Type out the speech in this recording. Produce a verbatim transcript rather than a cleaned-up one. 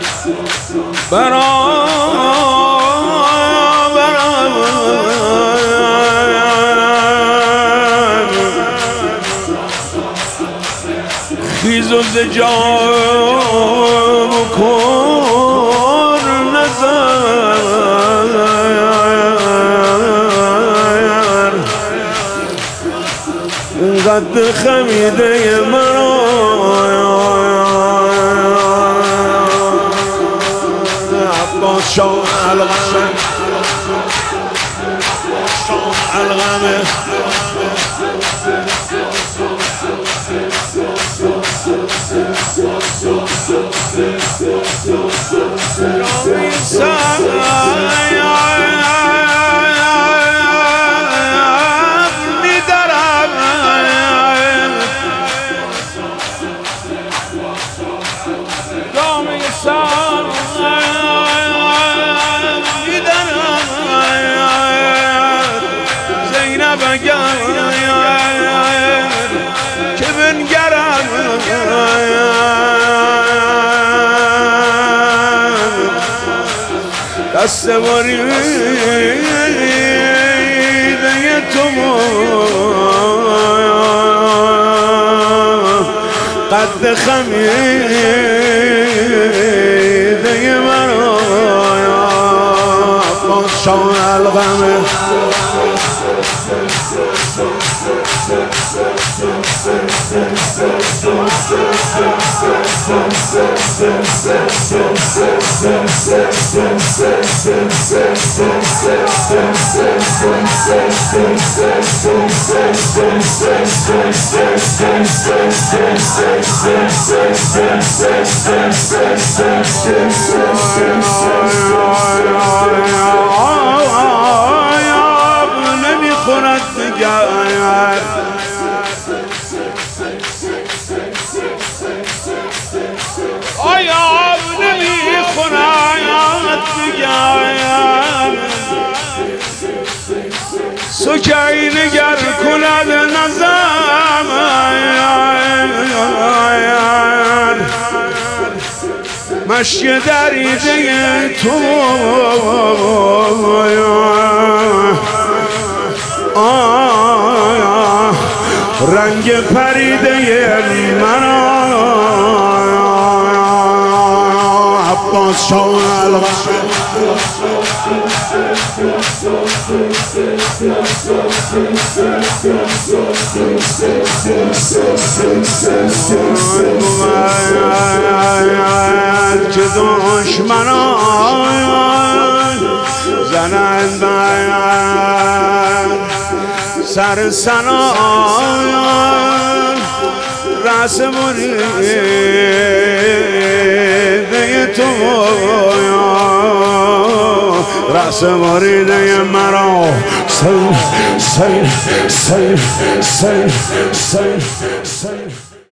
برا خیز و زجا بکن نظر قد خمیده مرا عباس شاه الغمه شاه الغمه که بنگرم دست بریده تو قد خمیده مرا عباس شاه الغمه نمیخورد دیگر آیا نمیخورد دیگر سکی نگر کند نظم مشک دریده تو رنگ پریده من عباس شاه الغمه که دشمنان زنند بر سر سنان رأس بریده تو رأس بریده مرا سیر سیر سیر سیر سیر